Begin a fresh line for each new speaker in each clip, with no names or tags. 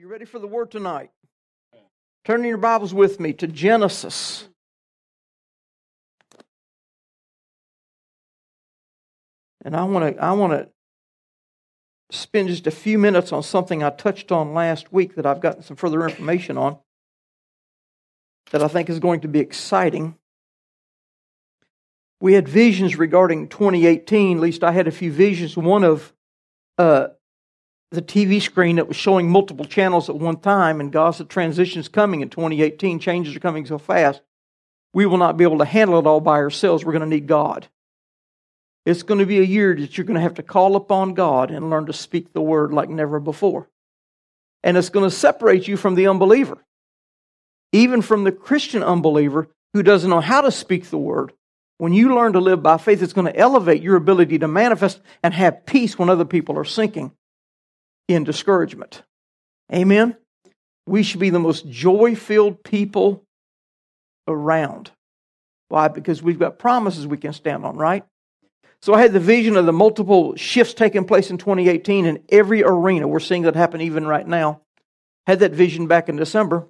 you ready for the word tonight? Turn your Bibles with me to Genesis. And I want to spend just a few minutes on something I touched on last week that I've gotten some further information on that I think is going to be exciting. We had visions regarding 2018, at least I had a few visions. One of the TV screen that was showing multiple channels at one time, and God said transition's coming in 2018, changes are coming so fast, we will not be able to handle it all by ourselves. We're going to need God. It's going to be a year that you're going to have to call upon God and learn to speak the word like never before. And it's going to separate you from the unbeliever, even from the Christian unbeliever who doesn't know how to speak the word. When you learn to live by faith, it's going to elevate your ability to manifest and have peace when other people are sinking in discouragement. Amen? We should be the most joy-filled people around. Why? Because we've got promises we can stand on, right? So I had the vision of the multiple shifts taking place in 2018 in every arena. We're seeing that happen even right now. Had that vision back in December.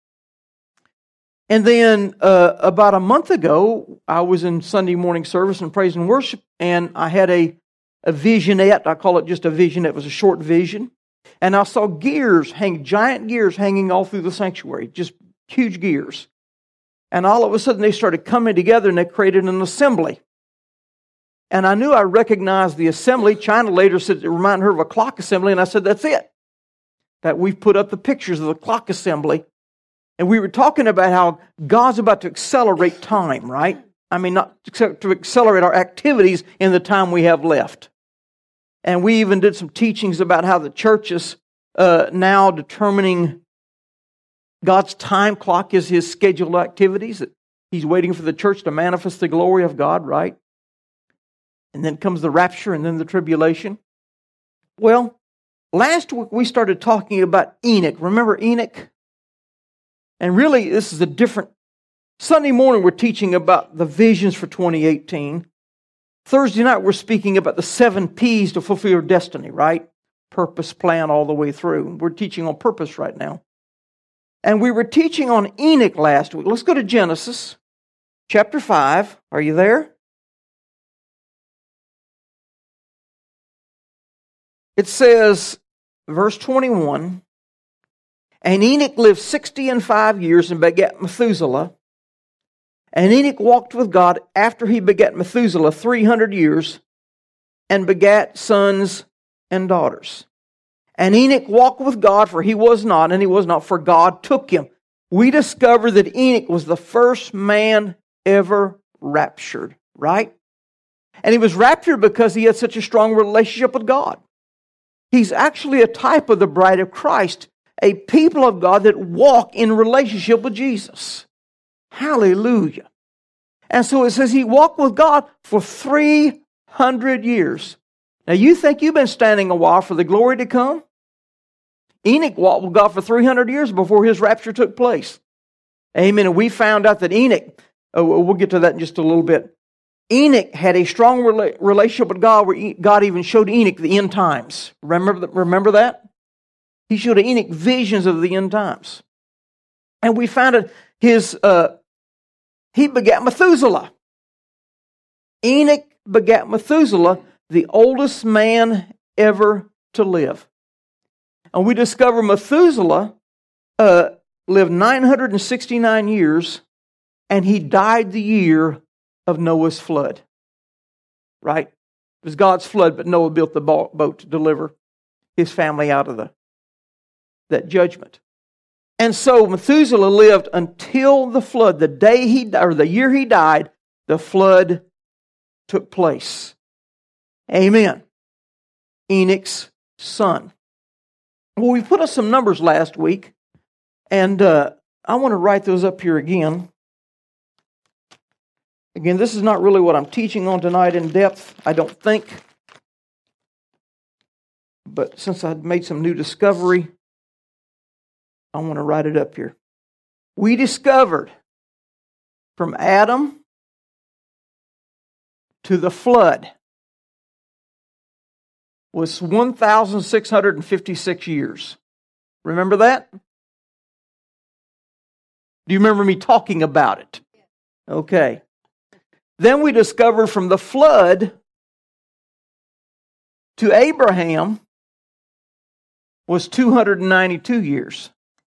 And then about a month ago, I was in Sunday morning service and praise and worship, and I had a visionette. I call it just a vision. It was a short vision. And I saw giant gears hanging all through the sanctuary, just huge gears. And all of a sudden, they started coming together, and they created an assembly. And I knew I recognized the assembly. China later said it reminded her of a clock assembly, and I said, that's it. That we've put up the pictures of the clock assembly. And we were talking about how God's about to accelerate time, right? I mean, not to accelerate our activities in the time we have left. And we even did some teachings about how the church is now determining God's time clock is His scheduled activities. That He's waiting for the church to manifest the glory of God, right? And then comes the rapture and then the tribulation. Well, last week we started talking about Enoch. Remember Enoch? And really, this is a different... Sunday morning we're teaching about the visions for 2018. Thursday night we're speaking about the 7 P's to fulfill your destiny, right? Purpose, plan, all the way through. We're teaching on purpose right now. And we were teaching on Enoch last week. Let's go to Genesis chapter 5. Are you there? It says, verse 21, and Enoch lived 65 years and begat Methuselah. And Enoch walked with God after he begat Methuselah 300 years and begat sons and daughters. And Enoch walked with God, for he was not, and he was not, for God took him. We discover that Enoch was the first man ever raptured, right? And he was raptured because he had such a strong relationship with God. He's actually a type of the bride of Christ, a people of God that walk in relationship with Jesus. Hallelujah. And so it says he walked with God for 300 years. Now you think you've been standing a while for the glory to come? Enoch walked with God for 300 years before his rapture took place. Amen. And we found out that Enoch, we'll get to that in just a little bit. Enoch had a strong relationship with God where God even showed Enoch the end times. Remember that? He showed Enoch visions of the end times. And we found out he begat Methuselah. Enoch begat Methuselah, the oldest man ever to live. And we discover Methuselah lived 969 years, and he died the year of Noah's flood. Right? It was God's flood, but Noah built the boat to deliver his family out of that judgment. And so Methuselah lived until the flood. The year he died, the flood took place. Amen. Enoch's son. Well, we put up some numbers last week, and I want to write those up here again. Again, this is not really what I'm teaching on tonight in depth, I don't think. But since I've made some new discovery, I want to write it up here. We discovered from Adam to the flood was 1,656 years. Remember that? Do you remember me talking about it? Okay. Then we discovered from the flood to Abraham was 292 years.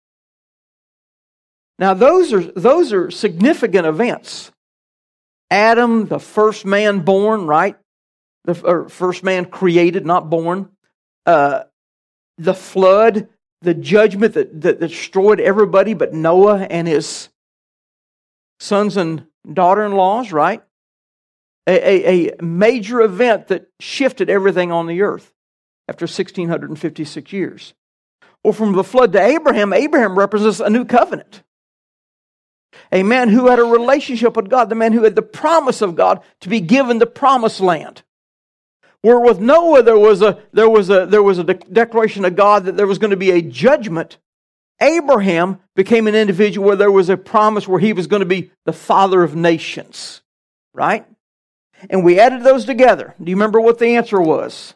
Now those are significant events. Adam, the first man born, right? The first man created, not born. The flood, the judgment that destroyed everybody but Noah and his sons and daughter-in-laws, right? A major event that shifted everything on the earth after 1,656 years. Well, from the flood to Abraham, Abraham represents a new covenant. A man who had a relationship with God, the man who had the promise of God to be given the promised land. Where with Noah there was a declaration of God that there was going to be a judgment. Abraham became an individual where there was a promise where he was going to be the father of nations. Right? And we added those together. Do you remember what the answer was?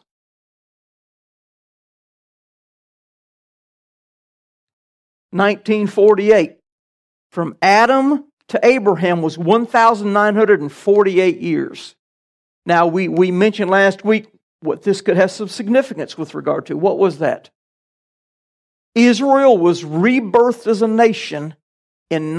(1948). From Adam to Abraham was 1,948 years. Now, we mentioned last week what this could have some significance with regard to. What was that? Israel was rebirthed as a nation in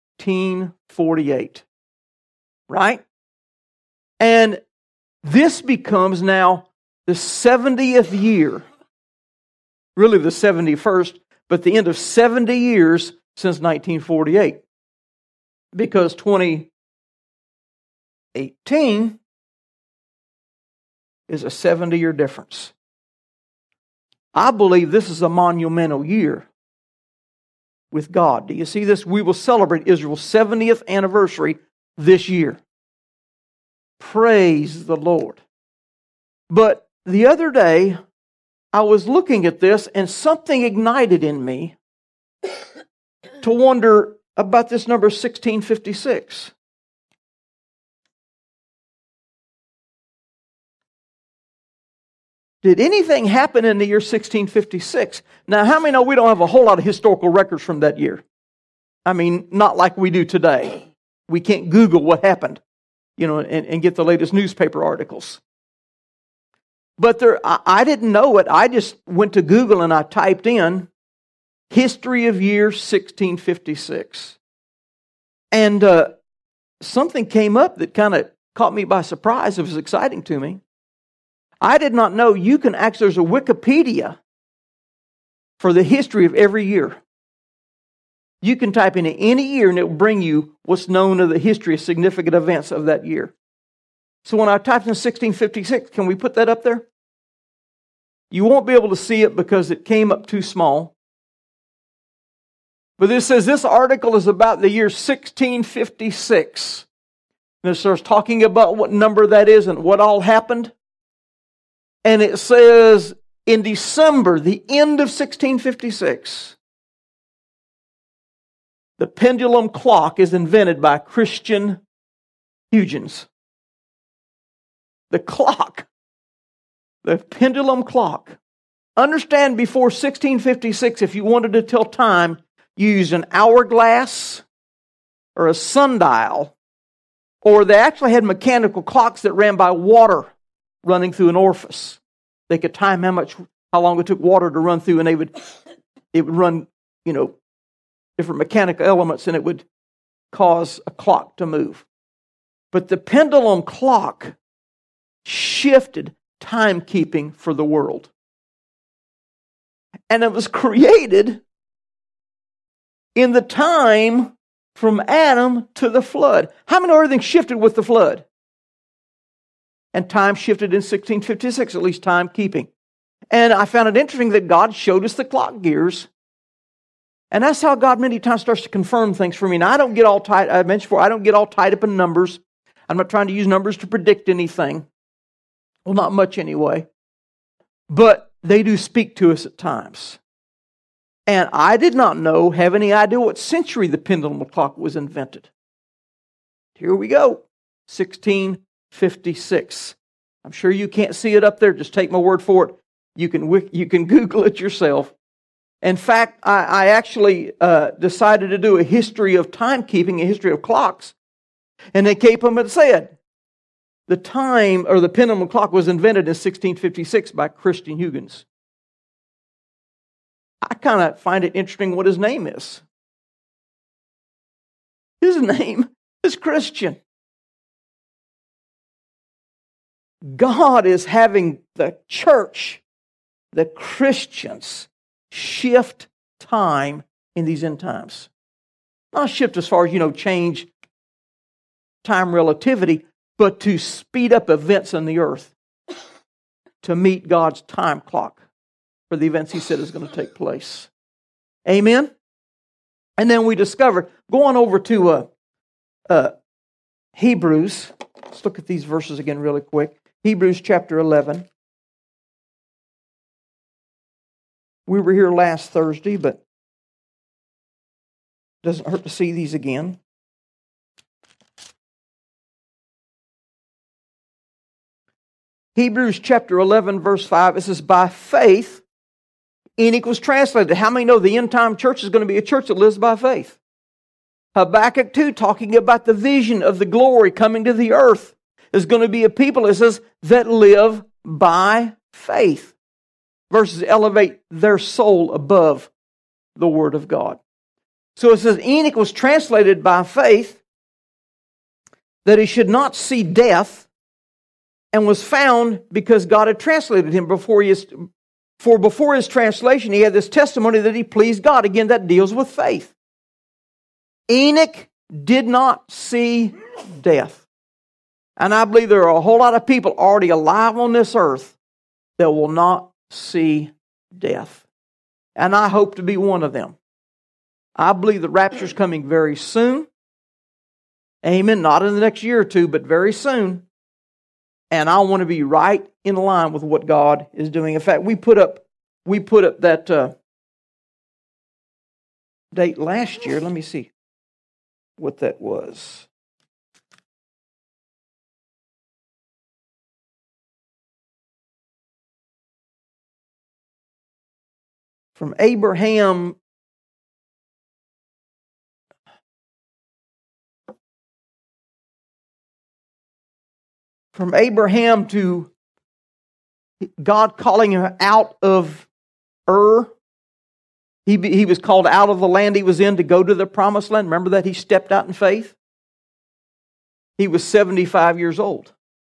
1948. Right? And this becomes now the 70th year, really the 71st, but the end of 70 years since 1948. Because 2018 is a 70-year difference. I believe this is a monumental year with God. Do you see this? We will celebrate Israel's 70th anniversary this year. Praise the Lord. But the other day, I was looking at this and something ignited in me to wonder about this number 1656. Did anything happen in the year 1656? Now, how many know we don't have a whole lot of historical records from that year? I mean, not like we do today. We can't Google what happened, and get the latest newspaper articles. But I didn't know it. I just went to Google and I typed in history of year 1656. And something came up that kind of caught me by surprise. It was exciting to me. I did not know there's a Wikipedia for the history of every year. You can type in any year and it will bring you what's known of the history of significant events of that year. So when I typed in 1656, can we put that up there? You won't be able to see it because it came up too small. But this says this article is about the year 1656. And it starts talking about what number that is and what all happened. And it says in December, the end of 1656, the pendulum clock is invented by Christian Huygens. The clock, the pendulum clock. Understand, before 1656, if you wanted to tell time, you used an hourglass or a sundial, or they actually had mechanical clocks that ran by water running through an orifice. They could time how long it took water to run through, and it would run, different mechanical elements, and it would cause a clock to move. But the pendulum clock shifted timekeeping for the world. And it was created in the time from Adam to the flood. How many know everything shifted with the flood? And time shifted in 1656, at least timekeeping. And I found it interesting that God showed us the clock gears. And that's how God many times starts to confirm things for me. Now, I don't get all tied, I mentioned before, I don't get all tied up in numbers. I'm not trying to use numbers to predict anything. Well, not much anyway. But they do speak to us at times. And I did not have any idea what century the pendulum clock was invented. Here we go, 1656. I'm sure you can't see it up there. Just take my word for it. You can Google it yourself. In fact, I actually decided to do a history of timekeeping, a history of clocks. And they came up and said, the time, or the pendulum clock, was invented in 1656 by Christian Huygens. I kind of find it interesting what his name is. His name is Christian. God is having the church, the Christians, shift time in these end times. Not shift as far as, change time relativity, but to speed up events on the earth to meet God's time clock for the events He said is going to take place. Amen? And then we discovered, going over to Hebrews, let's look at these verses again really quick. Hebrews chapter 11. We were here last Thursday, but it doesn't hurt to see these again. Hebrews chapter 11, verse 5, it says, by faith, Enoch was translated. How many know the end time church is going to be a church that lives by faith? Habakkuk 2, talking about the vision of the glory coming to the earth, is going to be a people, it says, that live by faith. Verses elevate their soul above the Word of God. So it says Enoch was translated by faith that he should not see death, and was found because God had translated him before his translation, he had this testimony that he pleased God. Again, that deals with faith. Enoch did not see death. And I believe there are a whole lot of people already alive on this earth that will not see death. And I hope to be one of them. I believe the rapture is coming very soon. Amen. Not in the next year or two, but very soon. And I want to be right in line with what God is doing. In fact, we put up that date last year. Let me see what that was. From Abraham to God calling him out of Ur. He was called out of the land he was in to go to the promised land. Remember that? He stepped out in faith. He was 75 years old.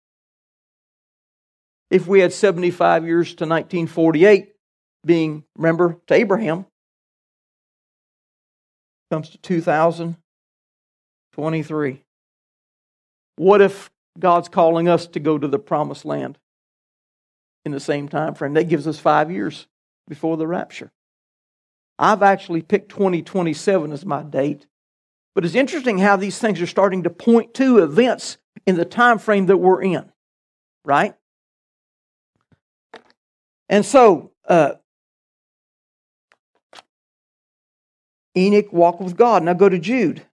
If we had 75 years to 1948, being, remember, to Abraham, comes to 2023. What if God's calling us to go to the promised land in the same time frame? That gives us 5 years before the rapture. I've actually picked 2027 as my date. But it's interesting how these things are starting to point to events in the time frame that we're in. Right? And so, Enoch walked with God. Now go to Jude.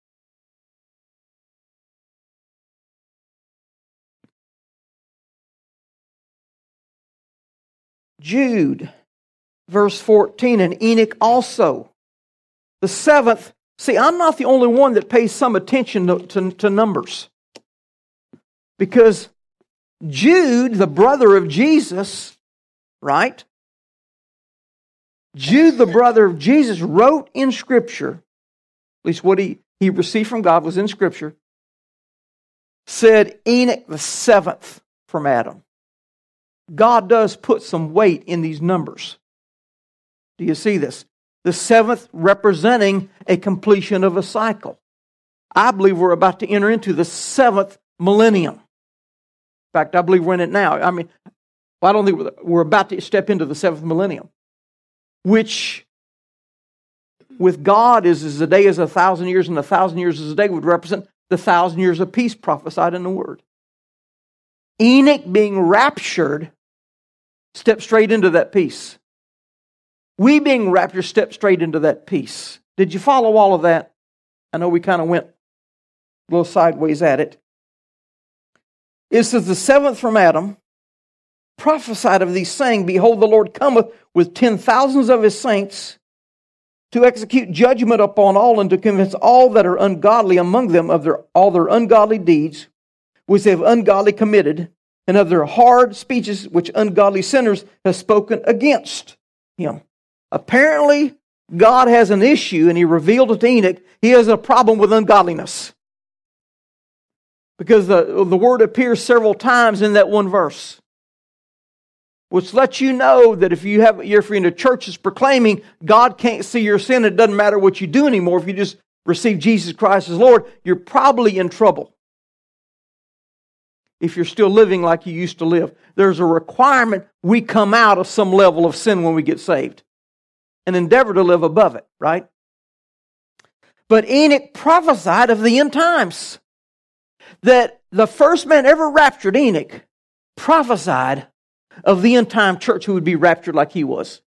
Jude, verse 14, and Enoch also, the seventh. See, I'm not the only one that pays some attention to numbers. Because Jude, the brother of Jesus, right? Jude, the brother of Jesus, wrote in Scripture, at least what he received from God was in Scripture, said Enoch the seventh from Adam. God does put some weight in these numbers. Do you see this? The seventh representing a completion of a cycle. I believe we're about to enter into the seventh millennium. In fact, I believe we're in it now. I don't think we're about to step into the seventh millennium, which with God is as a day as 1,000 years, and 1,000 years as a day would represent the 1,000 years of peace prophesied in the Word. Enoch being raptured stepped straight into that peace. We being raptured stepped straight into that peace. Did you follow all of that? I know we kind of went a little sideways at it. It says the seventh from Adam, prophesied of these, saying, Behold, the Lord cometh with 10,000s of his saints to execute judgment upon all and to convince all that are ungodly among them of all their ungodly deeds, which they have ungodly committed, and of their hard speeches which ungodly sinners have spoken against him. Apparently, God has an issue, and he revealed it to Enoch. He has a problem with ungodliness. Because the word appears several times in that one verse. Which lets you know that if you're in a church that's proclaiming God can't see your sin, it doesn't matter what you do anymore. If you just receive Jesus Christ as Lord, you're probably in trouble. If you're still living like you used to live. There's a requirement we come out of some level of sin when we get saved. And endeavor to live above it, right? But Enoch prophesied of the end times. That the first man ever raptured, Enoch, prophesied of the end time church who would be raptured like he was.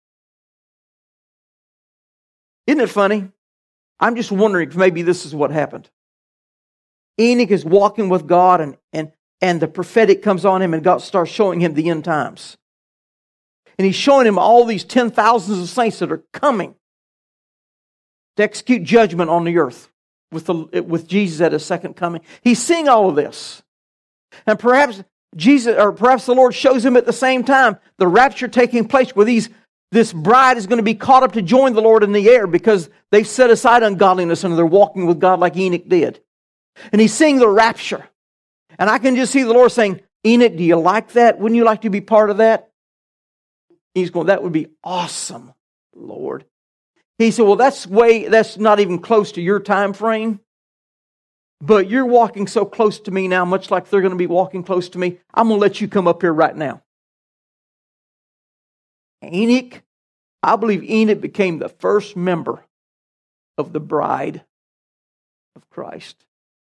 Isn't it funny? I'm just wondering if maybe this is what happened. Enoch is walking with God and the prophetic comes on him and God starts showing him the end times. And he's showing him all these 10,000s of saints that are coming to execute judgment on the earth with Jesus at his second coming. He's seeing all of this. And perhaps the Lord shows him at the same time the rapture taking place where this bride is going to be caught up to join the Lord in the air because they've set aside ungodliness and they're walking with God like Enoch did. And he's seeing the rapture. And I can just see the Lord saying, Enoch, do you like that? Wouldn't you like to be part of that? He's going, that would be awesome, Lord. He said, well, that's not even close to your time frame. But you're walking so close to me now, much like they're going to be walking close to me. I'm going to let you come up here right now. Enoch, I believe Enoch became the first member of the bride of Christ.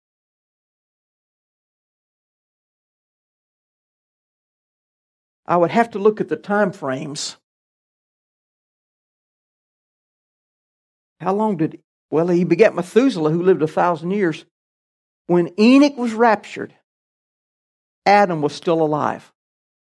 I would have to look at the time frames. How long he begat Methuselah, who lived 1,000 years. When Enoch was raptured, Adam was still alive.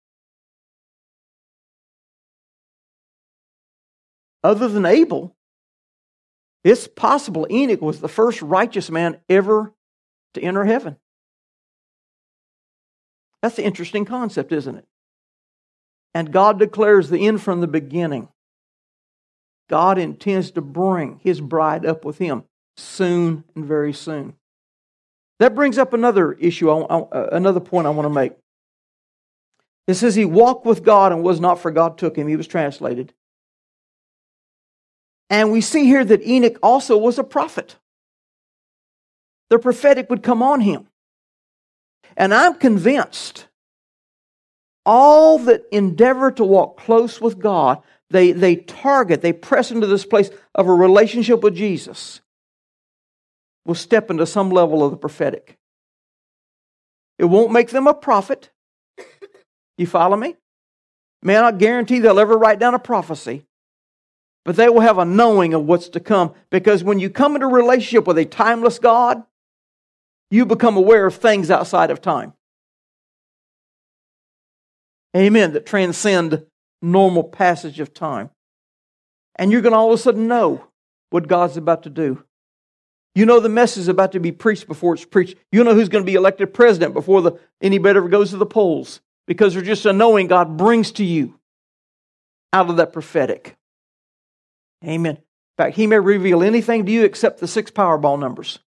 Other than Abel, it's possible Enoch was the first righteous man ever to enter heaven. That's an interesting concept, isn't it? And God declares the end from the beginning. God intends to bring his bride up with him soon and very soon. That brings up another issue, another point I want to make. It says he walked with God and was not, for God took him. He was translated. And we see here that Enoch also was a prophet. The prophetic would come on him. And I'm convinced all that endeavor to walk close with God, they press into this place of a relationship with Jesus, will step into some level of the prophetic. It won't make them a prophet. You follow me? May I not guarantee they'll ever write down a prophecy, but they will have a knowing of what's to come. Because when you come into a relationship with a timeless God, you become aware of things outside of time. Amen. That transcend normal passage of time. And you're going to all of a sudden know what God's about to do. You know the message is about to be preached before it's preached. You know who's going to be elected president before anybody ever goes to the polls. Because there's just a knowing God brings to you out of that prophetic. Amen. In fact, He may reveal anything to you except the 6 Powerball numbers.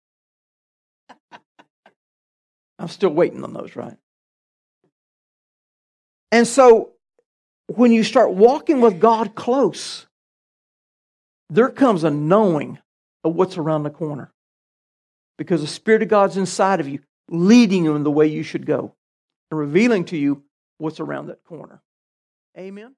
I'm still waiting on those, right? And so, when you start walking with God close, there comes a knowing of what's around the corner. Because the Spirit of God's inside of you, leading you in the way you should go, and revealing to you what's around that corner. Amen?